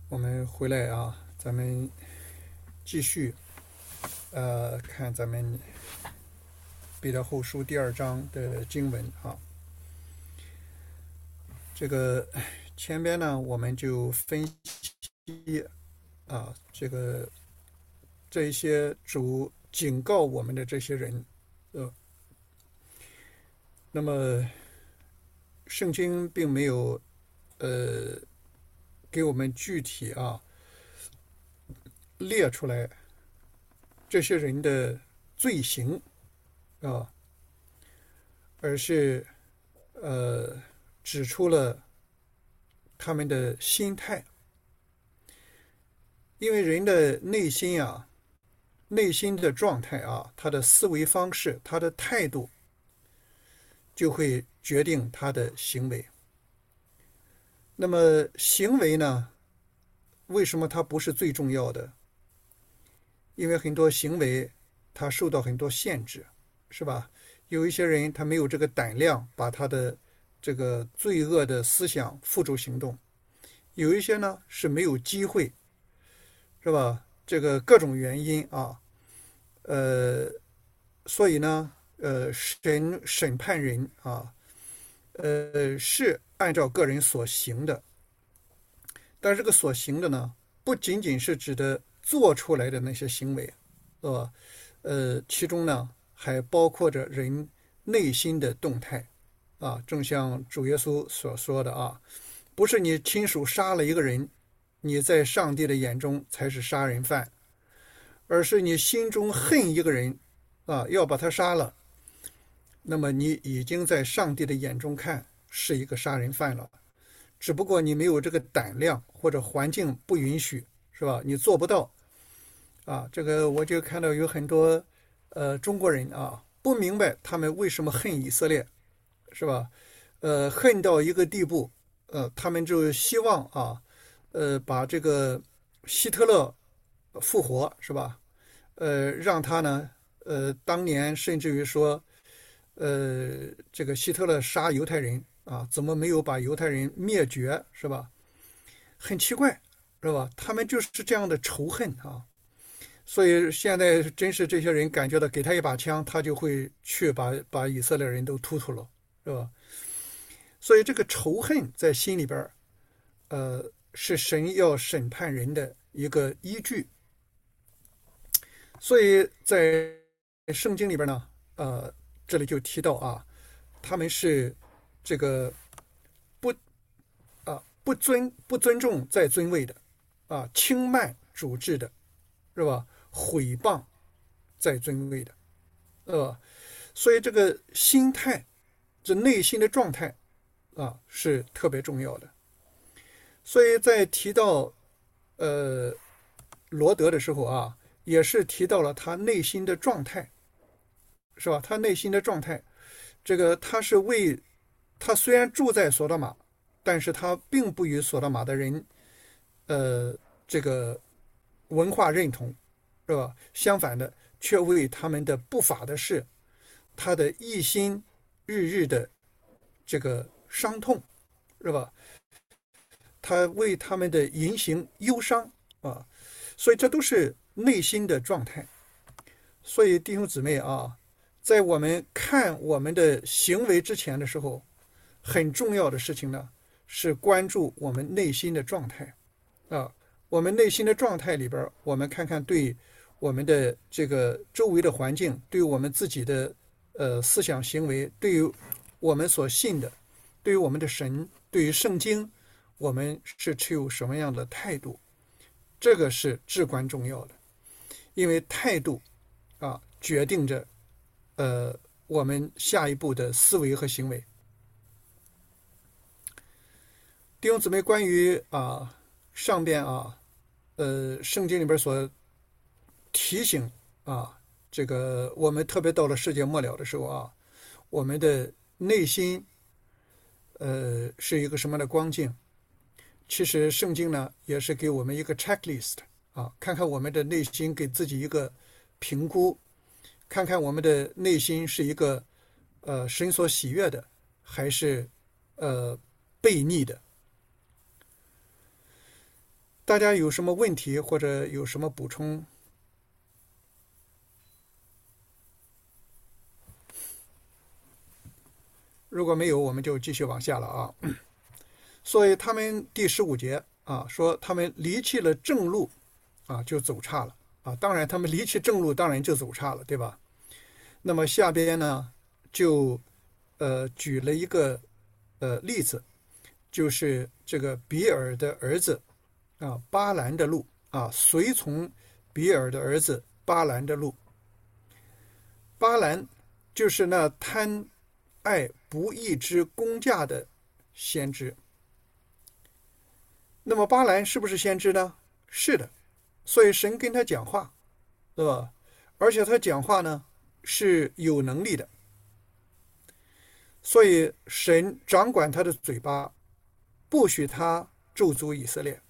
我们回来啊，咱们继续看咱们彼得后书第2章的经文啊。这个前边呢，我们就分析这一些主警告我们的这些人，那么圣经并没有给我们具体列出来这些人的罪行啊，而是指出了他们的心态。因为人的内心的状态他的思维方式，他的态度就会决定他的行为。那么行为呢，为什么它不是最重要的？因为很多行为它受到很多限制，是吧？有一些人他没有这个胆量把他的这个罪恶的思想付诸行动，有一些呢是没有机会，是吧？这个各种原因所以呢神审判人是按照个人所行的，但是这个所行的呢，不仅仅是指的做出来的那些行为，是吧？其中呢还包括着人内心的动态正像主耶稣所说的不是你亲属杀了一个人，你在上帝的眼中才是杀人犯，而是你心中恨一个人要把他杀了，那么你已经在上帝的眼中看是一个杀人犯了，只不过你没有这个胆量，或者环境不允许，是吧？你做不到这个我就看到有很多中国人不明白他们为什么恨以色列，是吧？恨到一个地步，他们就希望把这个希特勒复活，是吧？让他呢，当年甚至于说，这个希特勒杀犹太人怎么没有把犹太人灭绝，是吧？很奇怪，是吧？他们就是这样的仇恨所以现在真是这些人感觉到给他一把枪，他就会去把以色列人都突突了，是吧？所以这个仇恨在心里边，是神要审判人的一个依据。所以在圣经里边呢，这里就提到他们是这个不不尊重在尊位的轻慢主治的，是吧？毁谤在尊位的，所以这个心态，这内心的状态是特别重要的。所以在提到罗德的时候也是提到了他内心的状态，是吧？他内心的状态，这个他虽然住在索多玛，但是他并不与索多玛的人这个文化认同，是吧？相反的，却为他们的不法的事，他的一心日日的这个伤痛，是吧？他为他们的言行忧伤所以这都是内心的状态。所以弟兄姊妹在我们看我们的行为之前的时候，很重要的事情呢是关注我们内心的状态我们内心的状态里边，我们看看对我们的这个周围的环境，对我们自己的思想行为，对于我们所信的，对于我们的神，对于圣经，我们是持有什么样的态度，这个是至关重要的。因为态度决定着我们下一步的思维和行为。弟兄姊妹，关于上边圣经里边所提醒这个我们特别到了世界末了的时候我们的内心是一个什么样的光景？其实圣经呢也是给我们一个 checklist 看看我们的内心，给自己一个评估，看看我们的内心是一个神所喜悦的，还是悖逆的。 大家有什么问题或者有什么补充？如果没有，我们就继续往下了啊。所以他们第15节啊说，他们离弃了正路啊，就走岔了啊。当然，他们离弃正路，当然就走岔了，对吧？那么下边呢，就举了一个例子，就是这个比尔的儿子啊，巴兰的路啊，随从比尔的儿子巴兰的路。巴兰就是那贪爱不义之工价的先知。那么巴兰是不是先知呢？是的，所以神跟他讲话，对吧？而且他讲话呢是有能力的，所以神掌管他的嘴巴，不许他咒诅以色列，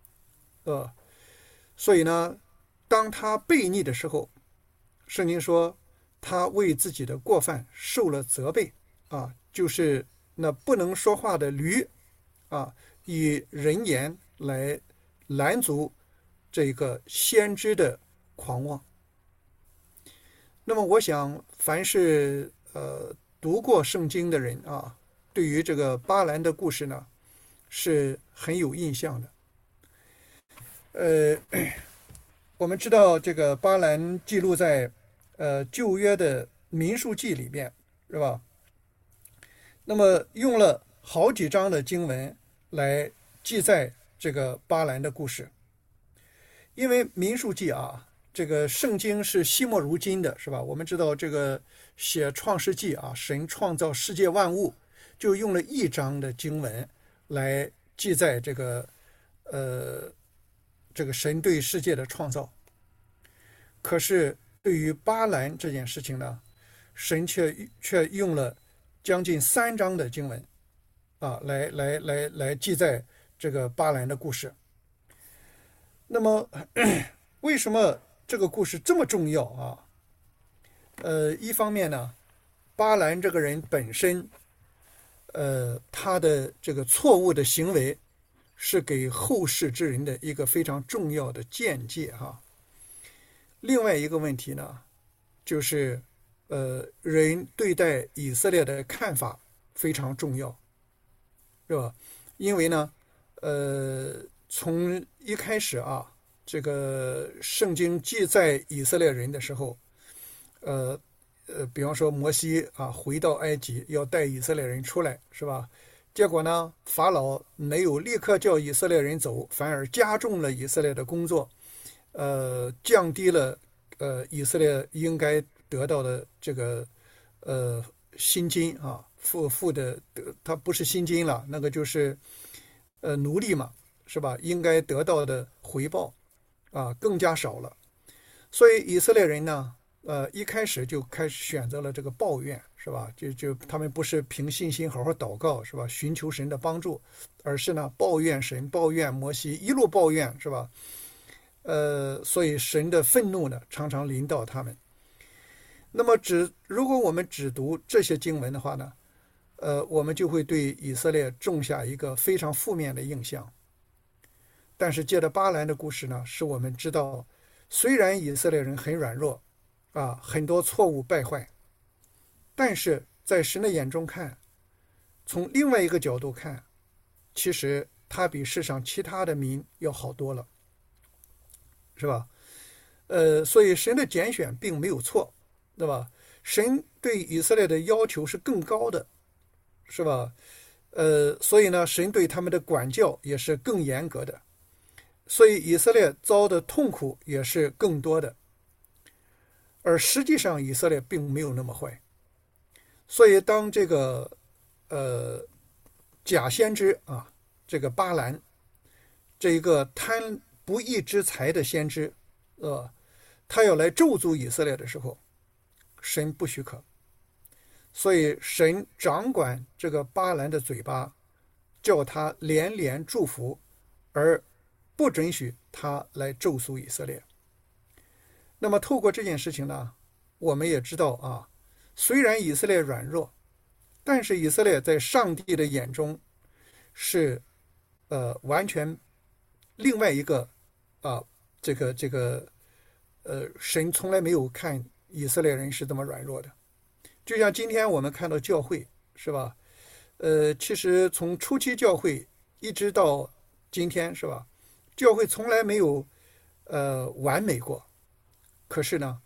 所以呢，当他悖逆的时候，圣经说他为自己的过犯受了责备啊，就是那不能说话的驴啊，以人言来拦阻这个先知的狂妄。那么我想凡是读过圣经的人啊，对于这个巴兰的故事呢是很有印象的。我们知道这个巴兰记录在旧约的民数记里面，是吧？那么用了好几章的经文来记载这个巴兰的故事。因为民数记啊，这个圣经是惜墨如金的，是吧？我们知道这个写创世纪啊，神创造世界万物，就用了一章的经文来记载这个神对世界的创造。可是对于巴兰这件事情呢，神却用了将近3章的经文啊，来记载这个巴兰的故事。那么为什么这个故事这么重要啊？一方面呢，巴兰这个人本身他的这个错误的行为是给后世之人的一个非常重要的见解哈。另外一个问题呢，就是人对待以色列的看法非常重要，是吧？因为呢从一开始啊，这个圣经记载以色列人的时候，比方说摩西啊回到埃及要带以色列人出来，是吧？结果呢，法老没有立刻叫以色列人走，反而加重了以色列的工作，降低了以色列应该得到的这个薪金啊，付的他不是薪金了，那个就是奴隶嘛，是吧？应该得到的回报啊更加少了，所以以色列人呢，一开始就开始选择了这个抱怨，是吧？就他们不是凭信心好好祷告，是吧？寻求神的帮助，而是呢抱怨神，抱怨摩西，一路抱怨，是吧？所以神的愤怒呢，常常临到他们。那么如果我们只读这些经文的话呢，我们就会对以色列种下一个非常负面的印象。但是借着巴兰的故事呢，使我们知道，虽然以色列人很软弱啊，很多错误败坏，但是在神的眼中看，从另外一个角度看，其实他比世上其他的民要好多了，是吧？所以神的拣选并没有错，对吧？神对以色列的要求是更高的，是吧？所以呢，神对他们的管教也是更严格的，所以以色列遭的痛苦也是更多的。而实际上以色列并没有那么坏，所以当这个假先知啊，这个巴兰，这一个贪不义之财的先知，他要来咒诅以色列的时候，神不许可，所以神掌管这个巴兰的嘴巴，叫他连连祝福，而不准许他来咒诅以色列。那么透过这件事情呢，我们也知道啊，虽然以色列软弱，但是以色列在上帝的眼中是完全另外一个啊，神从来没有看以色列人是这么软弱的。就像今天我们看到教会，是吧？其实从初期教会一直到今天，是吧？教会从来没有完美过。可是呢，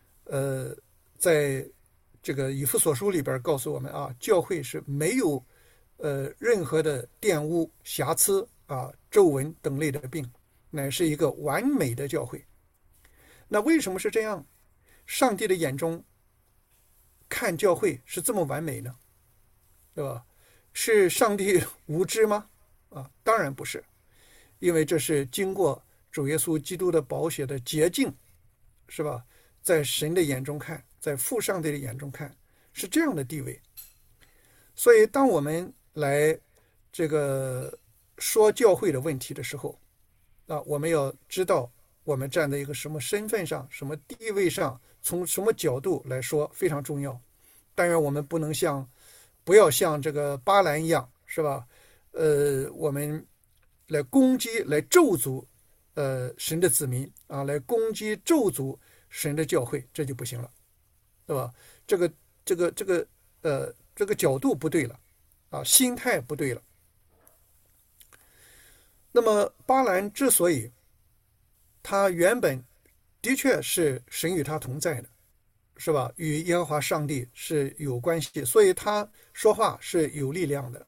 在这个以弗所书里边告诉我们啊，教会是没有任何的玷污、瑕疵啊、皱纹等类的病，乃是一个完美的教会。那为什么是这样？上帝的眼中看教会是这么完美呢？对吧？是上帝无知吗？啊，当然不是，因为这是经过主耶稣基督的宝血的洁净，是吧？在神的眼中看，在父上帝的眼中看，是这样的地位。所以，当我们来这个说教会的问题的时候，啊，我们要知道我们站在一个什么身份上、什么地位上，从什么角度来说非常重要。当然，我们不要像这个巴兰一样，是吧？我们来攻击、来咒诅，神的子民啊，来攻击、咒诅神的教会，这就不行了，对吧？这个、这个角度不对了，啊，心态不对了。那么巴兰之所以他原本的确是神与他同在的，是吧？与耶和华上帝是有关系，所以他说话是有力量的。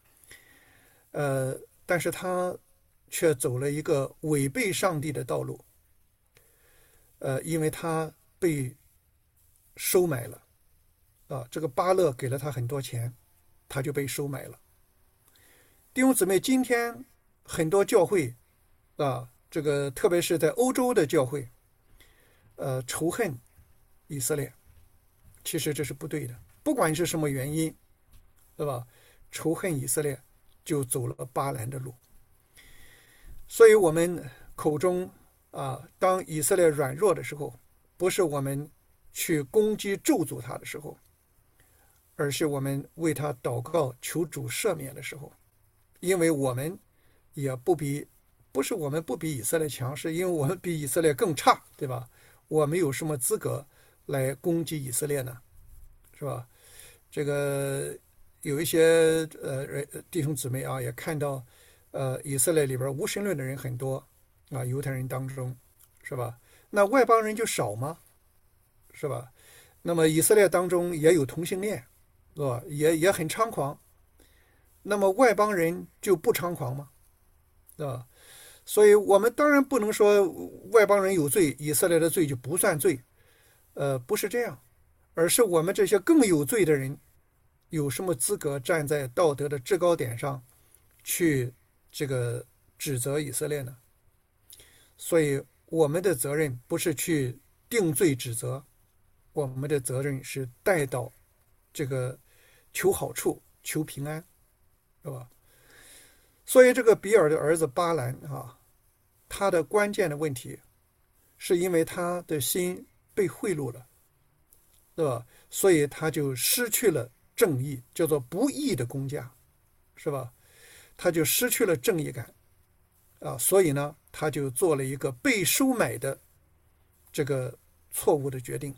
但是他却走了一个违背上帝的道路。因为他被收买了啊，这个巴勒给了他很多钱，他就被收买了。弟兄姊妹，今天很多教会啊，这个特别是在欧洲的教会，仇恨以色列，其实这是不对的。不管是什么原因，对吧？仇恨以色列，就走了巴兰的路。所以我们口中啊，当以色列软弱的时候，不是我们去攻击咒诅他的时候，而是我们为他祷告求主赦免的时候。因为我们也不是我们不比以色列强，是因为我们比以色列更差，对吧？我们有什么资格来攻击以色列呢？是吧？这个有一些弟兄姊妹啊，也看到以色列里边无神论的人很多啊，犹太人当中，是吧？那外邦人就少吗？是吧？那么以色列当中也有同性恋，是吧？也很猖狂。那么外邦人就不猖狂吗？是吧？所以我们当然不能说外邦人有罪，以色列的罪就不算罪，不是这样，而是我们这些更有罪的人，有什么资格站在道德的制高点上去这个指责以色列呢？所以我们的责任不是去定罪指责，我们的责任是带到这个求好处、求平安，是吧？所以这个比尔的儿子巴兰啊，他的关键的问题是因为他的心被贿赂了，对吧？所以他就失去了正义，叫做不义的公价，是吧？他就失去了正义感啊，所以呢，他就做了一个被收买的这个错误的决定。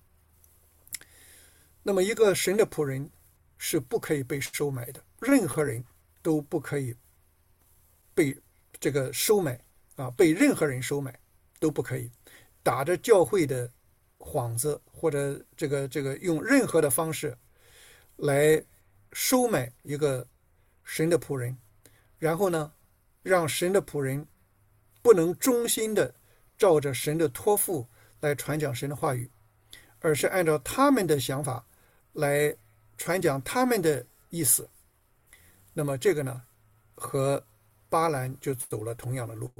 那么，一个神的仆人是不可以被收买的，任何人都不可以被这个收买啊，被任何人收买都不可以，打着教会的幌子或者这个用任何的方式来收买一个神的仆人，然后呢，让神的仆人不能忠心的照着神的托付来传讲神的话语，而是按照他们的想法来传讲他们的意思。那么这个呢，和巴兰就走了同样的路。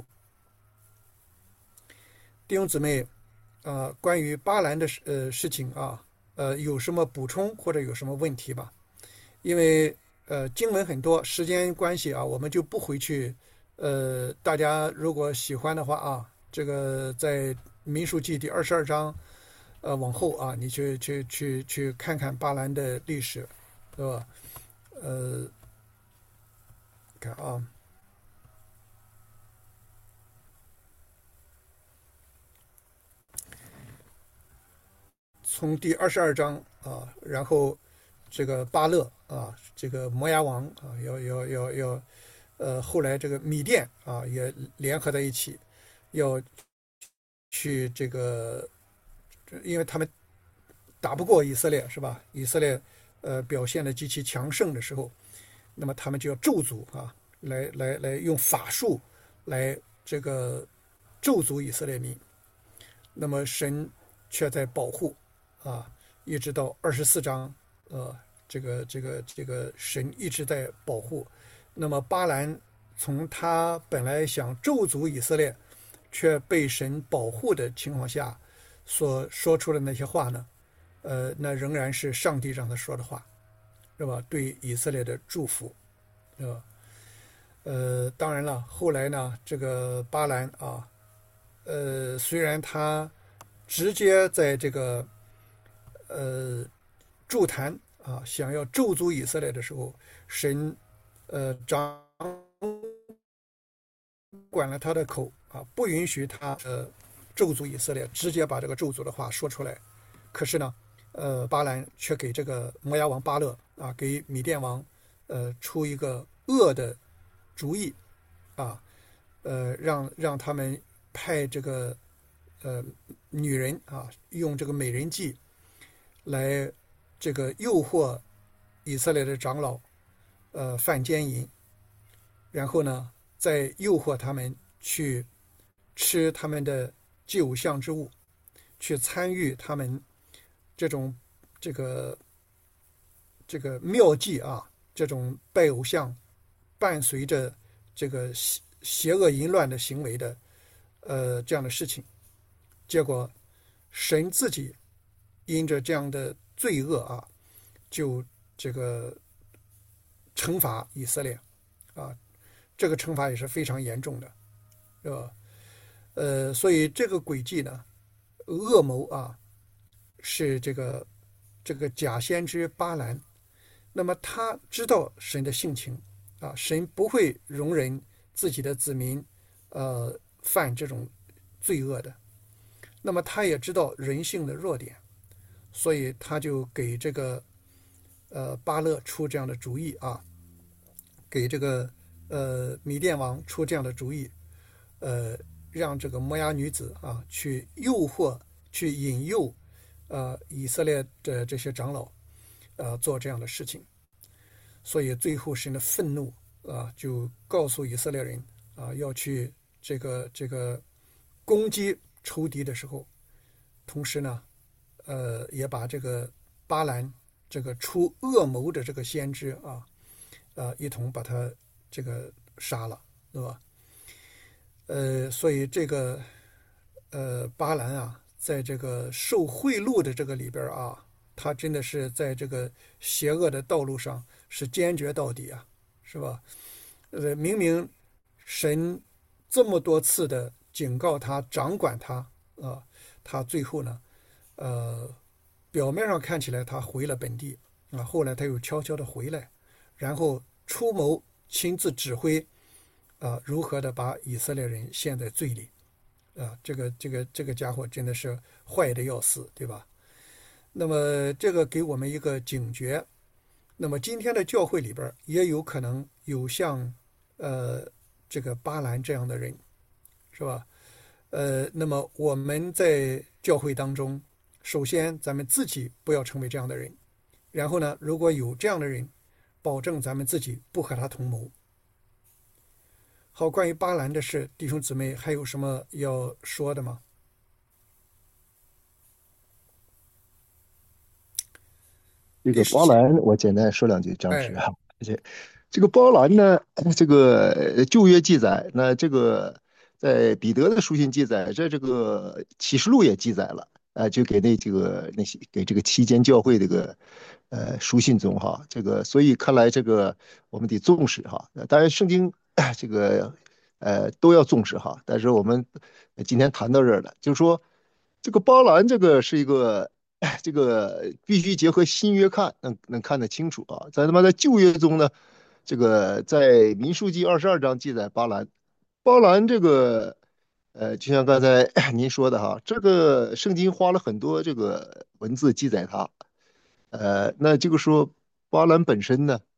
弟兄姊妹，关于巴兰的事情啊，有什么补充或者有什么问题吧？因为经文很多，时间关系啊，我们就不回去。大家如果喜欢的话啊，这个在民数记第22章，往后啊，你去看看巴兰的历史，对吧？看啊。 从第22章啊，然后这个巴勒啊，这个摩押王啊，要后来这个米甸啊也联合在一起，要去这个，因为他们打不过以色列是吧？以色列表现的极其强盛的时候，那么他们就要咒诅啊，来用法术来这个咒诅以色列民。那么神却在保护啊，一直到24章，这个神一直在保护。那么巴兰从他本来想咒诅以色列，却被神保护的情况下，所说出的那些话呢，那仍然是上帝让他说的话，是吧？对以色列的祝福，是吧？当然了，后来呢，这个巴兰啊，虽然他直接在这个筑坛啊，想要咒诅以色列的时候，神掌管了他的口啊，不允许他咒诅以色列，直接把这个咒诅的话说出来。可是呢，巴兰却给这个摩押王巴勒啊，给米甸王出一个恶的主意啊，让他们派这个女人啊，用这个美人计来这个诱惑以色列的长老犯奸淫，然后呢，再诱惑他们去吃他们的祭偶像之物，去参与他们这种这个妙计啊，这种拜偶像伴随着这个邪恶淫乱的行为的这样的事情。结果神自己因着这样的罪恶啊，就这个惩罚以色列啊，这个惩罚也是非常严重的，是吧？所以这个诡计呢，恶谋啊，是这个假先知巴兰。那么他知道神的性情啊，神不会容忍自己的子民犯这种罪恶的。那么他也知道人性的弱点，所以他就给这个巴勒出这样的主意啊，给这个米甸王出这样的主意，让这个摩押女子啊去诱惑、去引诱以色列的这些长老做这样的事情。所以最后神的愤怒啊，就告诉以色列人啊，要去这个攻击仇敌的时候，同时呢，也把这个巴兰这个出恶谋的这个先知啊，一同把他这个杀了，对吧？所以这个巴兰啊，在这个受贿赂的这个里边啊，他真的是在这个邪恶的道路上是坚决到底啊，是吧？明明神这么多次的警告他、掌管他啊，他最后呢，表面上看起来他回了本地啊，后来他又悄悄的回来，然后出谋亲自指挥啊，如何的把以色列人陷在罪里啊？这个家伙真的是坏的要死，对吧？那么这个给我们一个警觉。那么今天的教会里边也有可能有像这个巴兰这样的人，是吧？那么我们在教会当中，首先咱们自己不要成为这样的人，然后呢，如果有这样的人，保证咱们自己不和他同谋。好，关于巴兰的事，弟兄姊妹还有什么要说的吗？ 这个包第17， 兰，我简单说两句，张弛哎， 啊。这个包兰呢，这个旧约记载，那这个在彼得的书信记载，在这个启示录也记载了，就给那些给这个七间教会这个书信中哈，这个所以看来这个我们得重视哈。当然圣经这个都要重视哈，但是我们今天谈到这儿了，就是说这个包兰这个是一个。这个必须结合新约看，能看得清楚啊。在旧约中呢，这个在民数记22章记载巴兰，巴兰这个就像刚才您说的哈，这个圣经花了很多这个文字记载它，那这个说巴兰本身呢，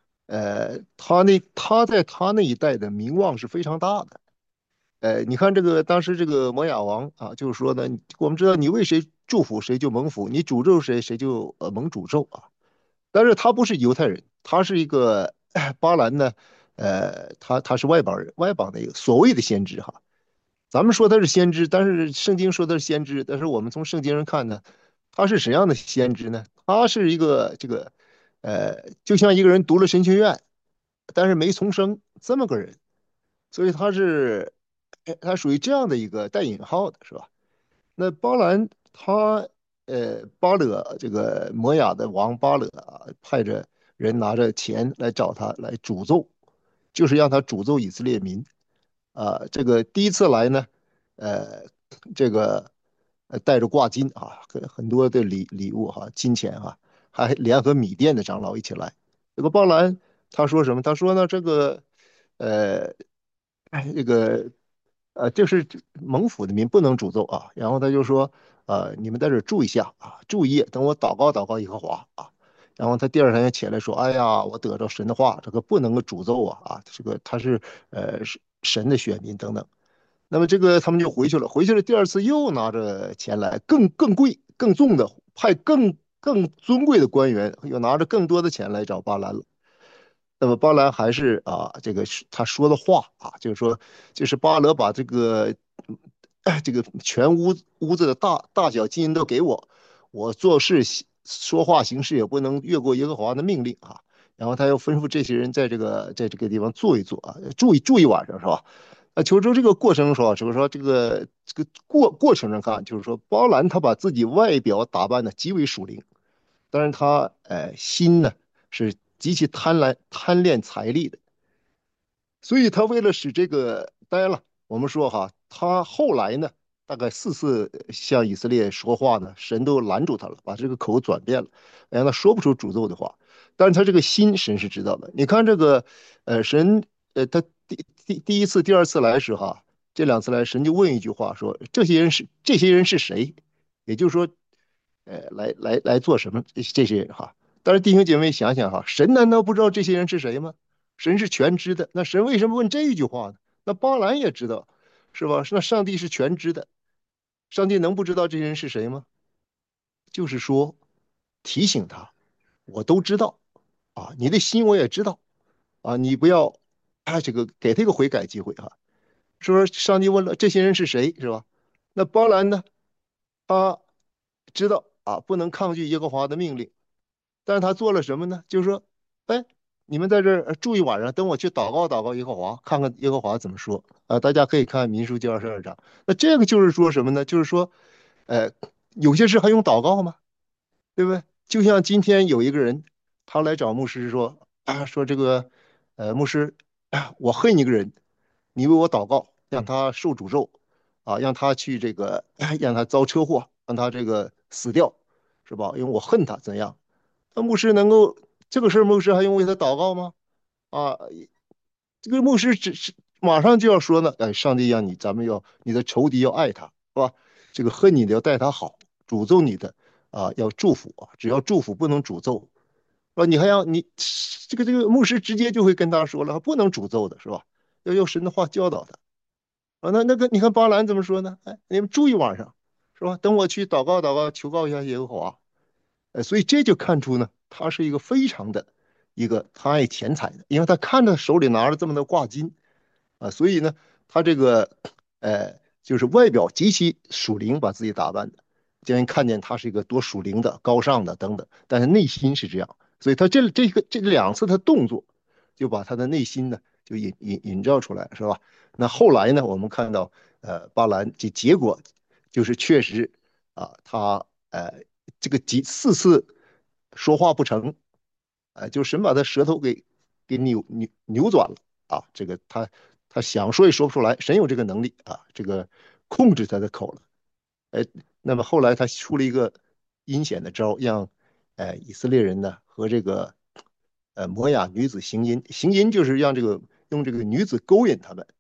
他在他那一代的名望是非常大的。你看这个当时这个摩亚王啊，就是说呢，我们知道你为谁祝福谁就蒙福，你诅咒谁谁就蒙诅咒啊。但是他不是犹太人，他是一个巴兰呢，他是外邦人，外邦的一个所谓的先知哈。咱们说他是先知，但是圣经说他是先知，但是我们从圣经上看呢，他是什么样的先知呢？他是一个就像一个人读了神学院，但是没重生这么个人，所以他属于这样的一个带引号的是吧？那巴兰他巴勒这个摩亚的王巴勒啊，派着人拿着钱来找他来诅咒，就是让他诅咒以色列民。这个第一次来呢，呃，这个带着挂金啊，很多的礼物哈、金钱哈、还联合米店的长老一起来。这个鲍兰他说什么？他说呢，呃，这个就是蒙府的民不能诅咒啊。然后他就说，你们在这儿住一下啊，住一夜，等我祷告祷告耶和华啊。然后他第二天起来说，哎呀，我得着神的话，这个不能够诅咒这个他是神的选民等等。那么这个他们就回去了，回去了第二次又拿着钱来，更贵、更重的，派更尊贵的官员，又拿着更多的钱来找巴兰了。那么巴兰还是这个是他说的话就是说，就是巴勒把这个全屋子的大小金银都给我，我做事说话行事也不能越过耶和华的命令啊。然后他又吩咐这些人在这个地方坐一坐住一晚上是吧？求助这个过程说，就是说这个过程上看，就是说包兰他把自己外表打扮的极为属灵，但是他心呢是极其贪恋财力的，所以他为了使这个，当然了，我们说哈，他后来呢，大概4次向以色列说话呢，神都拦住他了，把这个口转变了，让他说不出诅咒的话。但是他这个心，神是知道的。你看这个，神，他第一次、第二次来时哈，这2次来，神就问一句话说：这些人是谁？也就是说，来做什么？这些人哈。但是弟兄姐妹想想哈，神难道不知道这些人是谁吗？神是全知的，那神为什么问这一句话呢？那巴兰也知道，是吧？那上帝是全知的，上帝能不知道这些人是谁吗？就是说，提醒他，我都知道你的心我也知道你不要这个给他一个悔改机会说上帝问了这些人是谁，是吧？那巴兰呢？他知道不能抗拒耶和华的命令，但是他做了什么呢？就是说，哎，你们在这儿住一晚上，等我去祷告祷告耶和华，看看耶和华怎么说大家可以看民书记22章。那这个就是说什么呢？就是说，呃，有些事还用祷告吗？对不对？就像今天有一个人，他来找牧师说说这个，牧师，我恨一个人，你为我祷告，让他受诅咒让他去这个，让他遭车祸，让他这个死掉，是吧？因为我恨他，怎样？那牧师能够这个事儿，牧师还用为他祷告吗？啊，这个牧师只是马上就要说呢，上帝让你的仇敌要爱他，是吧？这个恨你的要待他好，诅咒你的要祝福只要祝福不能诅咒，是吧？你还要你这个牧师直接就会跟他说了，不能诅咒的是吧？要用神的话教导他那个你看巴兰怎么说呢？哎，你们住一晚上，是吧？等我去祷告祷告，求告一下耶和华。所以这就看出呢，他是一个非常的他爱钱财的，因为他看着手里拿着这么多挂金所以呢，他这个就是外表极其属灵，把自己打扮的，叫人看见他是一个多属灵的、高尚的等等，但是内心是这样，所以他这2次的动作，就把他的内心呢就映照出来，是吧？那后来呢，我们看到巴兰这结果就是确实他这个4次说话不成，就神把他舌头给扭转了这个他想说也说不出来，神有这个能力这个控制他的口了。哎，那么后来他出了一个阴险的招，让以色列人呢和这个摩亚女子行淫，行淫就是让用这个女子勾引他们，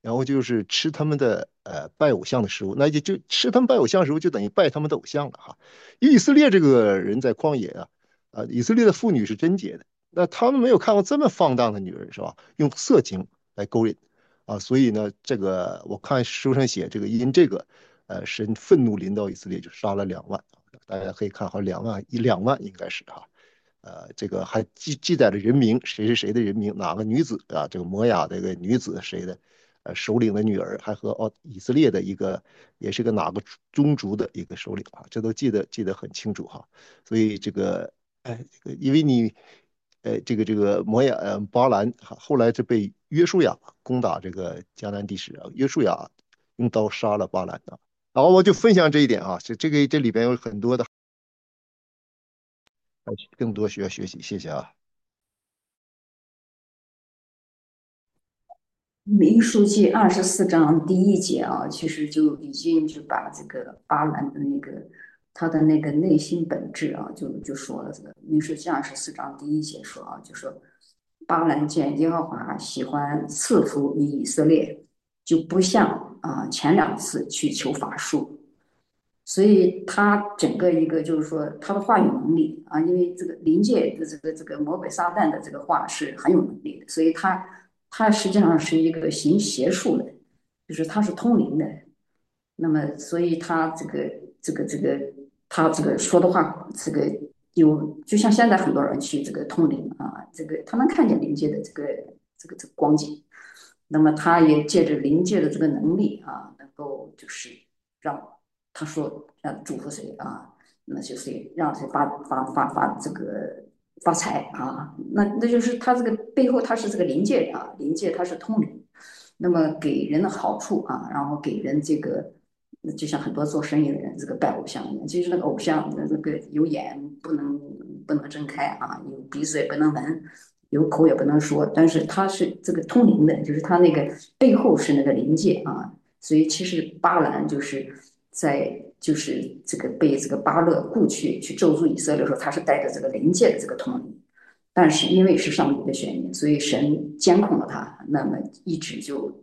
然后就是吃他们的拜偶像的食物，那就吃他们拜偶像的食物，就等于拜他们的偶像了哈。因为以色列这个人在旷野以色列的妇女是贞洁的，那他们没有看过这么放荡的女人是吧？用色情来勾引所以呢，这个我看书上写这个因这个神愤怒临到以色列，就杀了2万，大家可以看好2万应该是这个还记载了人名，谁是谁的人名，哪个女子这个摩雅的一个女子谁的，首领的女儿，还和以色列的一个也是个哪个宗族的一个首领这都记得很清楚哈。所以这个因为你这个巴兰后来就被约书亚攻打这个迦南地时约书亚用刀杀了巴兰然后我就分享这一点这里边有很多的更多需要学习，谢谢民数记24章第1节啊，其实就已经就把这个巴兰的他的那个内心本质就说了。这个民数记24章第1节说就说巴兰见耶和华喜欢赐福于以色列，就不像前2次去求法术，所以他整个一个就是说他的话语能力因为这个临界的这个魔鬼撒旦的这个话是很有能力的，所以他实际上是一个行邪术的，就是他是通灵的。那么所以他他这个说的话，就像现在很多人去这个通灵这个他能看见临界的这个光景，那么他也借着临界的这个能力能够就是让他说让祝福谁那就是让谁发这个发财那就是他这个背后他是这个临界临界他是通灵，那么给人的好处然后给人这个。就像很多做生意的人，这个拜偶像一样，其实那个偶像，这个有眼不能睁开有鼻子也不能闻，有口也不能说，但是他是这个通灵的，就是他那个背后是那个灵界所以其实巴兰就是就是这个被这个巴勒雇去咒诅以色列的时候，他是带着这个灵界的这个通灵，但是因为是上帝的选民，所以神监控了他，那么一直就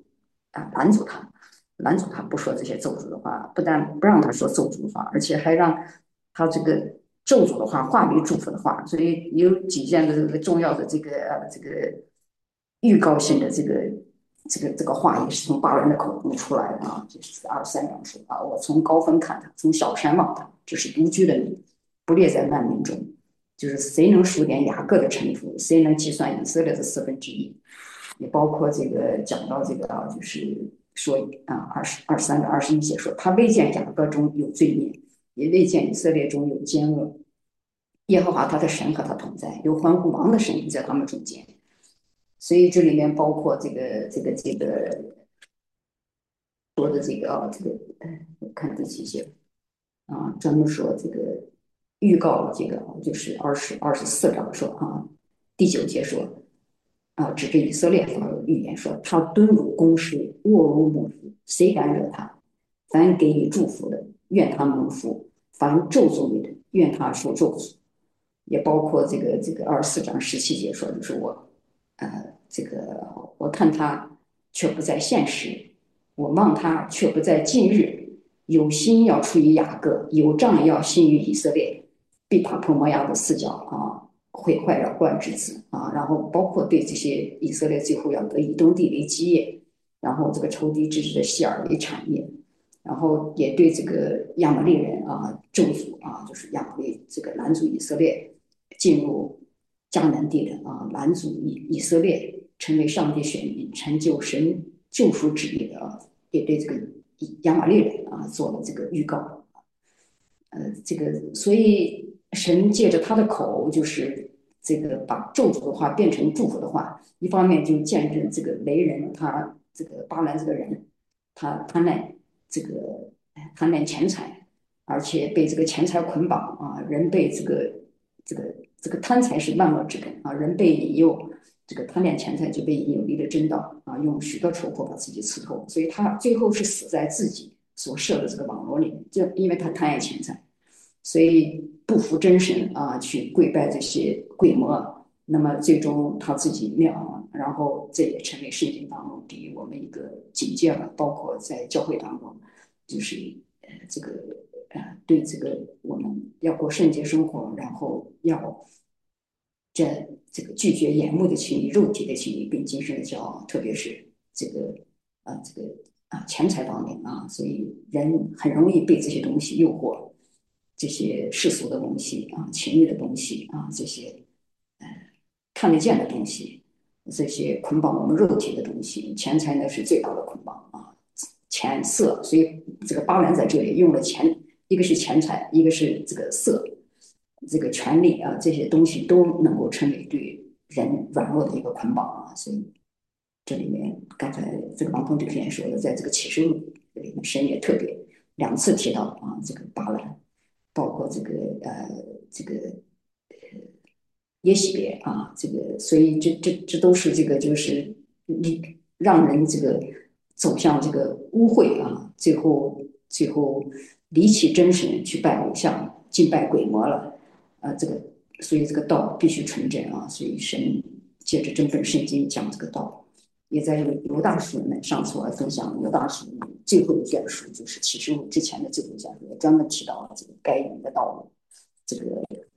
拦阻他不说这些咒诅的话，不但不让他说咒诅的话，而且还让他这个咒诅的话化为祝福的话。所以有几件的这个重要的这个预告性的这个话也是从巴人的口中出来的就是23章说我从高峰看他，从小山望他，这是独居的民，不列在万民中。就是谁能数点雅各的臣服，谁能计算以色列的1/4，也包括这个讲到这个就是说23章21节说，他未见雅各中有罪孽，也未见以色列中有奸恶。耶和华他的神和他同在，有欢呼王的声音在他们中间。所以这里面包括说的我看第几节专门说这个预告就是24章说第9节说指着以色列发有预言说，他蹲如公狮，卧如母狮，谁敢惹他？凡给予祝福的，愿他蒙福；凡咒诅你的，愿他受咒诅。也包括这个24章17节说，就是我看他却不在现实，我望他却不在近日，有心要出于雅各，有杖要兴于以色列，必打破摩押的四角毁坏了冠之子然后包括对这些以色列最后要得以东地为基业，然后这个仇敌之子的希尔为产业，然后也对这个亚玛力人咒诅就是亚玛力这个拦阻以色列进入迦南地的拦阻以色列成为上帝选民，成就神救赎旨意的也对这个亚玛力人做了这个预告。这个所以神借着他的口，就是这个把咒诅的话变成祝福的话，一方面就见证这个为人他这个巴兰这个人，他贪恋钱财，而且被这个钱财捆绑人被这个贪财是万恶之根人被引诱，这个贪恋钱财就被引诱离了真道用许多仇口把自己刺透，所以他最后是死在自己所设的这个网络里面，就因为他贪爱钱财，所以不服真神去跪拜这些鬼魔， 那么最终他自己灭亡了，然后这也成为圣经当中给我们一个警戒了，包括在教会当中，就是这个对这个我们要过圣洁生活，然后要这个拒绝眼目的情欲、肉体的情欲跟今生的骄傲，特别是钱财方面啊，所以人很容易被这些东西诱惑，这些世俗的东西啊、情欲的东西啊、这些看得见的东西，这些捆绑我们肉体的东西，钱财呢是最大的捆绑啊，钱色，所以这个巴兰在这里用了钱，一个是钱财，一个是这个色，这个权利啊，这些东西都能够成为对人软弱的一个捆绑啊，所以这里面刚才这个王鹏这篇说的，在这个启示录里面，神也特别2次提到啊，这个巴兰，包括这个耶洗别啊，这个所以这都是这个就是你让人这个走向这个污秽啊，最后离弃真神去拜偶像，敬拜鬼魔了，这个所以这个道必须纯正啊，所以神借着这本圣经讲这个道，也在犹大书里面，上次我分享犹大书里面最后一卷书，就是启示录之前的最后一卷书，也专门提到了这个该隐的道路，这个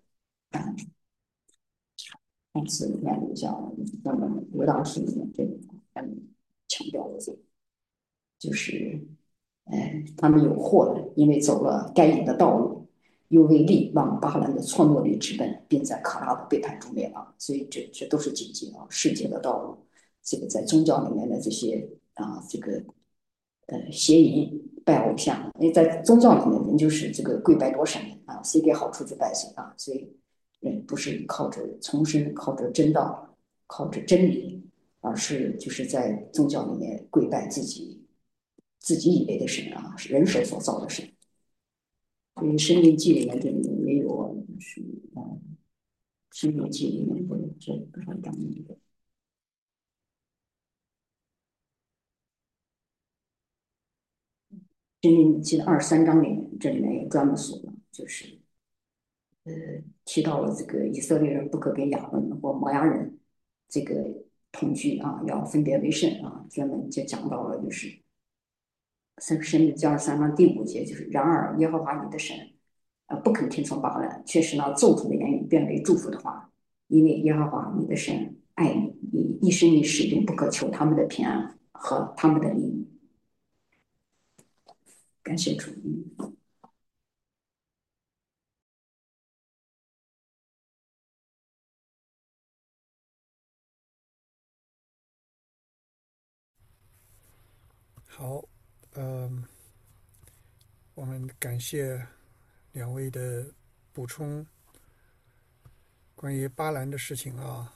上次里面像刘大师里面这个强调的这个，就是他们有祸了，因为走了该隐的道路，又为利往巴兰的错谬里直奔，并在可拉的背叛中灭亡。所以这都是谨记啊，世界的道路，这个在宗教里面的这些这个邪淫拜偶像，因为在宗教里面人就是这个跪拜多神啊，谁给好处就拜谁啊，所以不是靠着从生，靠着真道，靠着真理，而是就是在宗教里面跪拜自己以为的神啊，是人手所造的神。所以《申命记》里面这里面也有，就是《申命记》里面我这多少章那个《申命记》的23章里面，这里面也专门说了，就是提到了这个以色列人不可跟亚伦或摩押人这个同居啊，要分别为圣啊，专门就讲到了就是申命记23章第5节，就是然而耶和华你的神不肯听从巴兰，却使那咒诅的言语变为祝福的话，因为耶和华你的神爱你，你一生一世永不可求他们的平安和他们的利益。感谢主。 好，我们感谢2位的补充。关于巴兰的事情啊，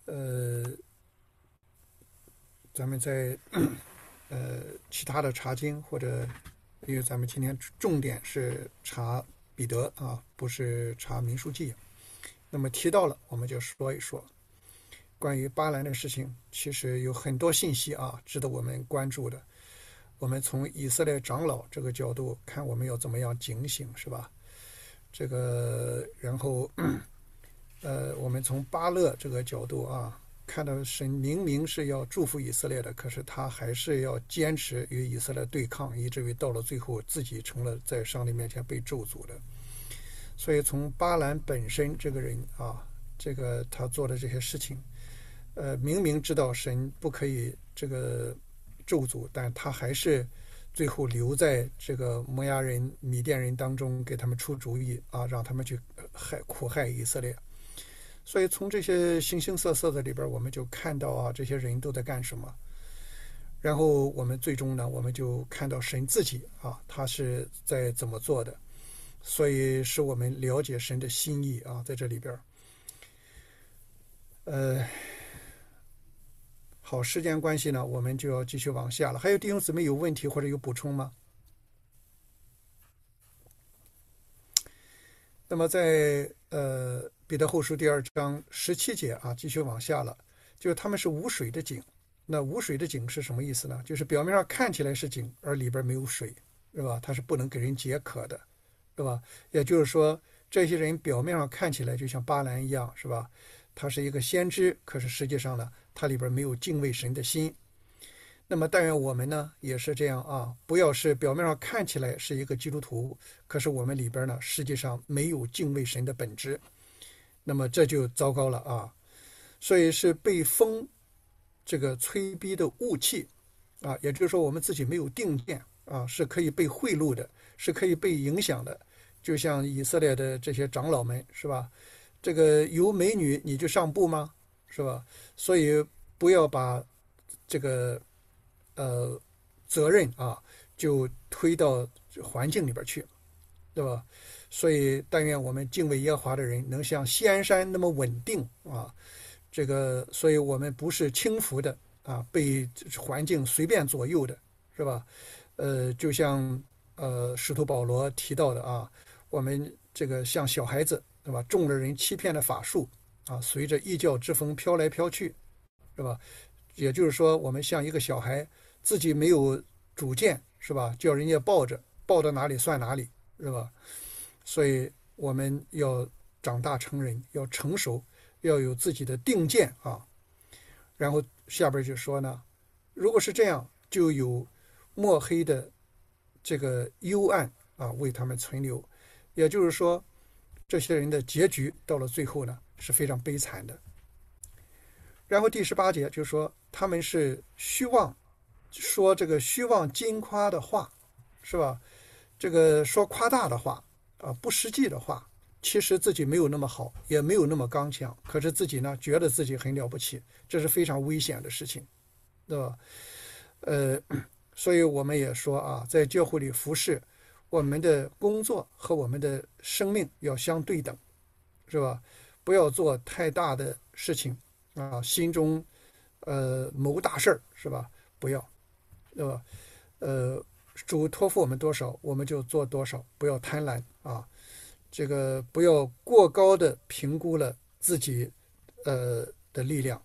咱们在其他的查经或者，因为咱们今天重点是查彼得啊，不是查民数记。那么提到了，我们就说一说关于巴兰的事情，其实有很多信息啊，值得我们关注的。我们从以色列长老这个角度看，我们要怎么样警醒，是吧？这个，然后，我们从巴勒这个角度啊，看到神明明是要祝福以色列的，可是他还是要坚持与以色列对抗，以至于到了最后自己成了在上帝面前被咒诅的。所以从巴兰本身这个人啊，这个他做的这些事情，明明知道神不可以这个咒诅，但他还是最后留在这个摩押人、米甸人当中，给他们出主意啊，让他们去苦害以色列。所以从这些形形色色的里边，我们就看到啊，这些人都在干什么。然后我们最终呢，我们就看到神自己啊，他是在怎么做的。所以使我们了解神的心意啊，在这里边。好，时间关系呢，我们就要继续往下了。还有弟兄姊妹有问题或者有补充吗？那么在彼得后书第2章17节啊，继续往下了，就是他们是无水的井。那无水的井是什么意思呢？就是表面上看起来是井，而里边没有水，是吧？它是不能给人解渴的，是吧？也就是说，这些人表面上看起来就像巴兰一样，是吧？ 他是一个先知，可是实际上呢，他里边没有敬畏神的心。那么但愿我们呢也是这样啊，不要是表面上看起来是一个基督徒，可是我们里边呢实际上没有敬畏神的本质，那么这就糟糕了啊。所以是被风这个催逼的雾气啊，也就是说我们自己没有定见啊，是可以被贿赂的，是可以被影响的。就像以色列的这些长老们是吧，这个有美女你就上步吗？是吧？所以不要把这个责任啊就推到环境里边去，对吧？所以但愿我们敬畏耶和华的人能像锡安山那么稳定啊，这个所以我们不是轻浮的啊，被环境随便左右的，是吧？就像使徒保罗提到的啊，我们这个像小孩子，对吧？中了人欺骗的法术啊，随着异教之风飘来飘去，是吧？也就是说，我们像一个小孩，自己没有主见，是吧？叫人家抱着，抱到哪里算哪里，是吧？所以我们要长大成人，要成熟，要有自己的定见啊。然后下边就说呢，如果是这样，就有墨黑的这个幽暗啊为他们存留，也就是说，这些人的结局到了最后呢是非常悲惨的。然后第18节就说他们是虚妄，说这个虚妄矜夸的话，是吧？这个说夸大的话啊，不实际的话，其实自己没有那么好，也没有那么刚强，可是自己呢觉得自己很了不起，这是非常危险的事情，对吧？所以我们也说啊，在教会里服侍，我们的工作和我们的生命要相对等，是吧？不要做太大的事情啊，心中谋大事儿，是吧？不要，对吧？主托付我们多少，我们就做多少，不要贪婪啊。这个不要过高的评估了自己的力量，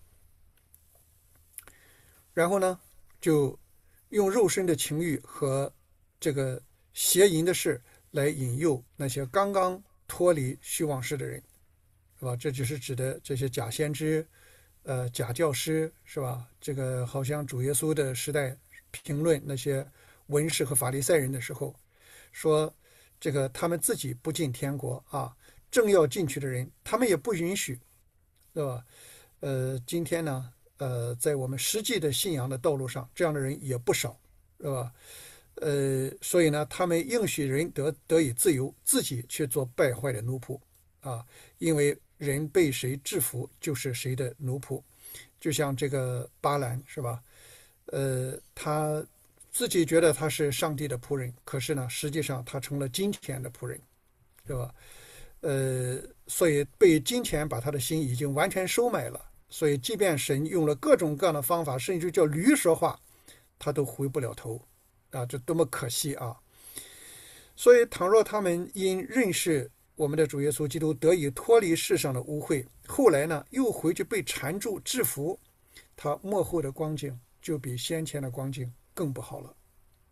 然后呢，就用肉身的情欲和这个邪淫的事来引诱那些刚刚脱离虚妄事的人，是吧？这就是指的这些假先知、假教师，是吧？这个好像主耶稣的时代评论那些文士和法利赛人的时候，说这个他们自己不进天国啊，正要进去的人，他们也不允许，对吧？今天呢，在我们实际的信仰的道路上，这样的人也不少，是吧？所以呢，他们应许人得以自由，自己去做败坏的奴仆啊，因为人被谁制服，就是谁的奴仆。就像这个巴兰，是吧？他自己觉得他是上帝的仆人，可是呢，实际上他成了金钱的仆人，是吧？所以被金钱把他的心已经完全收买了。所以，即便神用了各种各样的方法，甚至叫驴说话，他都回不了头啊！这多么可惜啊！所以，倘若他们因认识我们的主耶稣基督得以脱离世上的污秽，后来呢，又回去被缠住制服，他末后的光景就比先前的光景更不好了。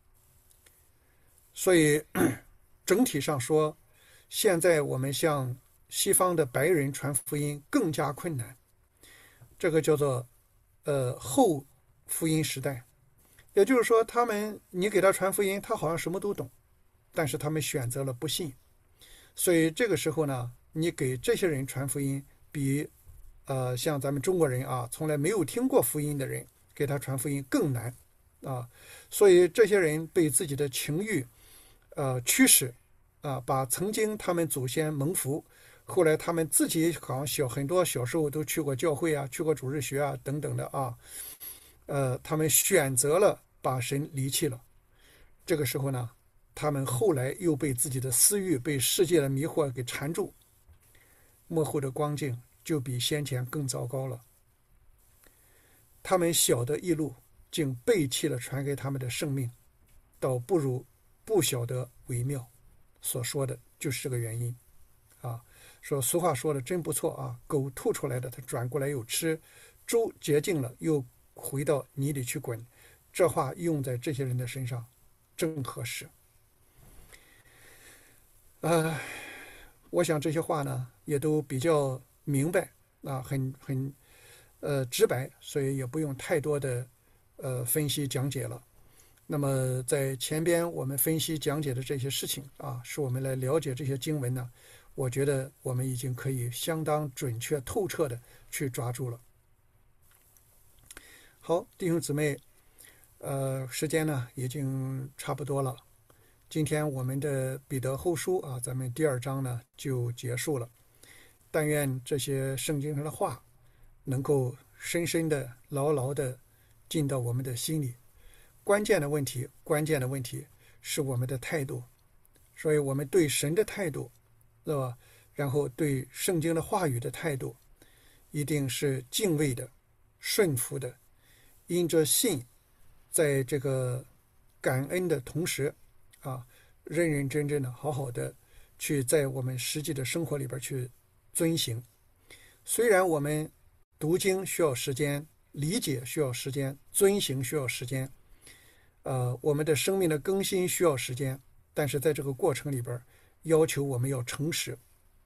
所以，整体上说，现在我们向西方的白人传福音更加困难。这个叫做后福音时代，也就是说，你给他传福音，他好像什么都懂，但是他们选择了不信。所以这个时候呢，你给这些人传福音，比像咱们中国人啊，从来没有听过福音的人给他传福音更难啊。所以这些人被自己的情欲驱使啊，把曾经他们祖先蒙福，后来他们自己好像很多小时候都去过教会啊，去过主日学啊等等的啊，他们选择了把神离弃了。这个时候呢，他们后来又被自己的私欲、被世界的迷惑给缠住，末后的光景就比先前更糟糕了。他们晓得义路，竟背弃了传给他们的生命，倒不如不晓得为妙。所说的就是这个原因啊。说俗话说的真不错啊，狗吐出来的它转过来又吃，猪洁净了又回到泥里去滚。这话用在这些人的身上正合适。我想这些话呢也都比较明白很直白，所以也不用太多的分析讲解了。那么在前边我们分析讲解的这些事情使我们来了解这些经文呢，我觉得我们已经可以相当准确透彻的去抓住了。好，弟兄姊妹，时间呢已经差不多了。今天我们的彼得后书咱们第2章呢就结束了。但愿这些圣经上的话能够深深的、牢牢的进到我们的心里。关键的问题是我们的态度。所以我们对神的态度，对吧？然后对圣经的话语的态度，一定是敬畏的、顺服的，因着信，在这个感恩的同时认认真真的、好好的去在我们实际的生活里边去遵行。虽然我们读经需要时间，理解需要时间，遵行需要时间，我们的生命的更新需要时间，但是在这个过程里边，要求我们要诚实，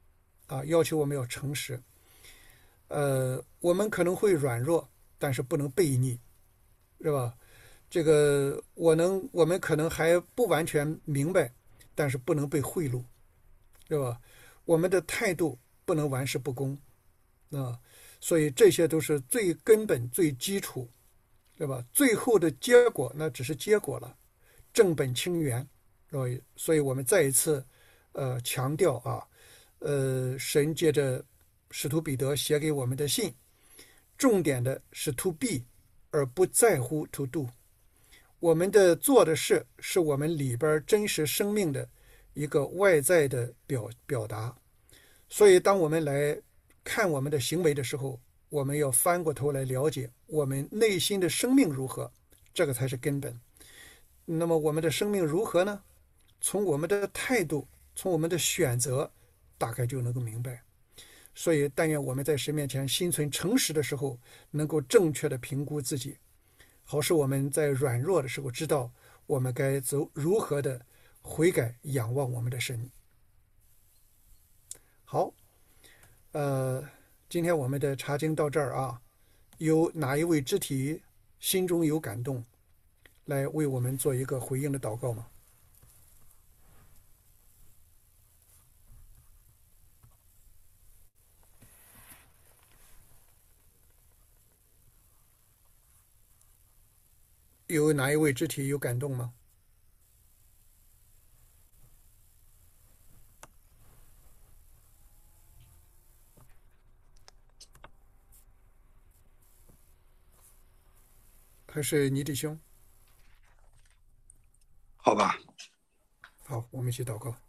我们可能会软弱，但是不能悖逆，是吧？这个我们可能还不完全明白，但是不能被贿赂，是吧？我们的态度不能玩世不恭所以这些都是最根本、最基础，对吧？最后的结果那只是结果了，正本清源，所以我们再一次强调神借着使徒彼得写给我们的信，重点的是 to be 而不在乎 to do。 我们的做的事是我们里边真实生命的一个外在的表达。所以当我们来看我们的行为的时候，我们要翻过头来了解我们内心的生命如何，这个才是根本。那么我们的生命如何呢？从我们的态度，从我们的选择，大概就能够明白。所以但愿我们在神面前心存诚实的时候，能够正确的评估自己，好使我们在软弱的时候知道我们该如何的悔改仰望我们的神。好，今天我们的查经到这儿有哪一位肢体心中有感动，来为我们做一个回应的祷告吗？有哪一位肢体有感动吗？还是你弟兄？ 好吧， 好，我们一起祷告。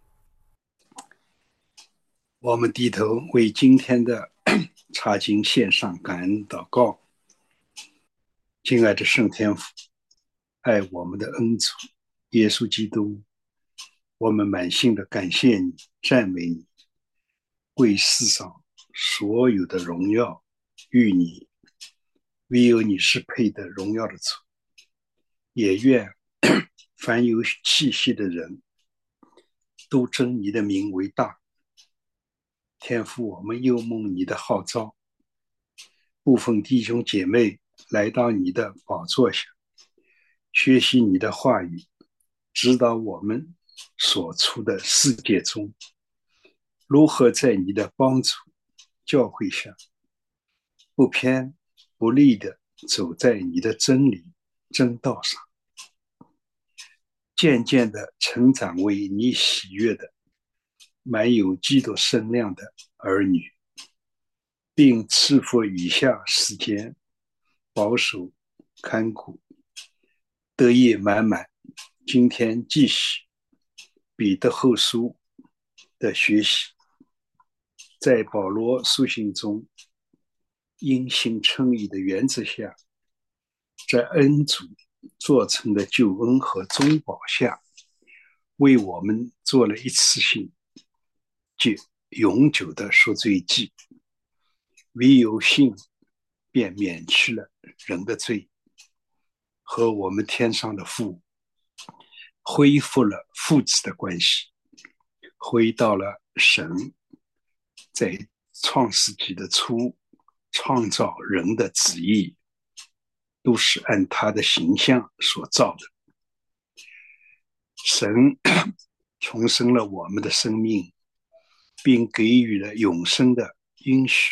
我们低头为今天的查经献上感恩祷告。敬爱的圣天父，爱我们的恩主耶稣基督，我们满心的感谢你，赞美你，为世上所有的荣耀与你，唯有你是配得荣耀的主。也愿凡有气息的人都称你的名为大。天父，我们又蒙你的号召，部分弟兄姐妹来到你的宝座下，学习你的话语，指导我们所处的世界中如何在你的帮助教诲下不偏不倚地走在你的真理真道上，渐渐地成长为你喜悦的满有基督身量的儿女，并赐福以下时间保守看顾，得意满满。今天继续彼得后书的学习，在保罗书信中因信称义的原则下，在恩主做成的救恩和中保下，为我们做了一次性即永久的赎罪祭，唯有信便免去了人的罪，和我们天上的父恢复了父子的关系，回到了神在创世纪的初创造人的旨意，都是按他的形象所造的。神重生了我们的生命，并给予了永生的允许。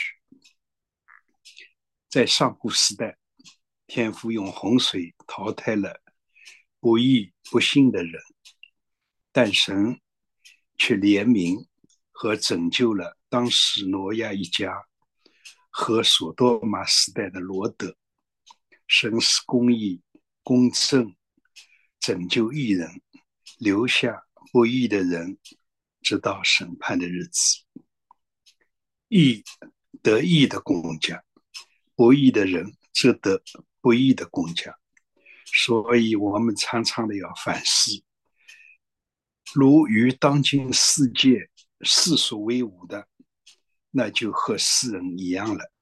在上古时代，天父用洪水淘汰了不义不信的人，但神却怜悯和拯救了当时挪亚一家和所多玛时代的罗德。神是公义公正，拯救义人，留下不义的人，直到审判的日子。义得义的公价，不义的人则得不义的公价。所以我们常常的要反思，如与当今世界世俗为伍的，那就和世人一样了。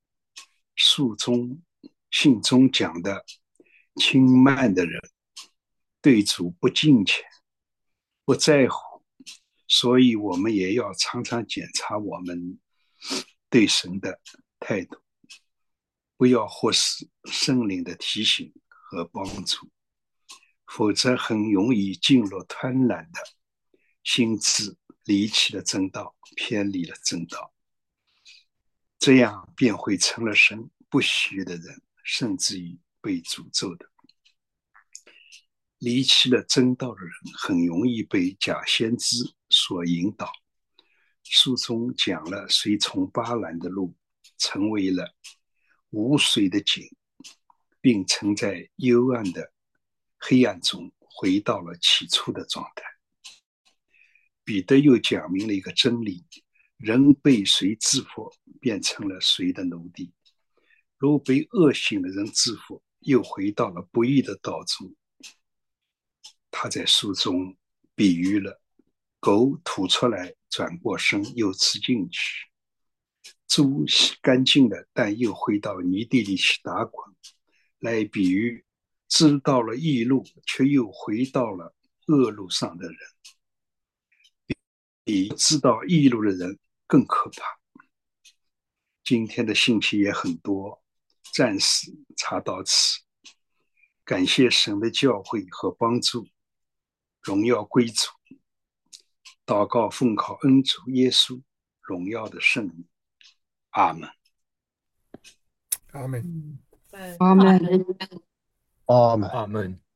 信中讲的轻慢的人，对主不敬虔，不在乎，所以我们也要常常检查我们对神的态度，不要忽视圣灵的提醒和帮助，否则很容易进入贪婪的心智，离弃了正道，偏离了正道，这样便会成了神不喜悦的人，甚至于被诅咒的。离弃了正道的人很容易被假先知所引导。书中讲了随从巴兰的路，成为了无水的井，并曾在幽暗的黑暗中回到了起初的状态。彼得又讲明了一个真理，人被谁制服，变成了谁的奴隶。如被恶行的人制服，又回到了不义的道中。他在书中比喻了狗吐出来转过身又吃进去，猪洗干净了但又回到泥地里去打滚，来比喻知道了义路却又回到了恶路上的人，比知道义路的人更可怕。今天的信息也很多，暂时查到此。感谢神的教诲和帮助，荣耀归主。祷告奉靠恩主耶稣荣耀的圣名，阿们。 阿门。 阿门。 阿们。 阿门。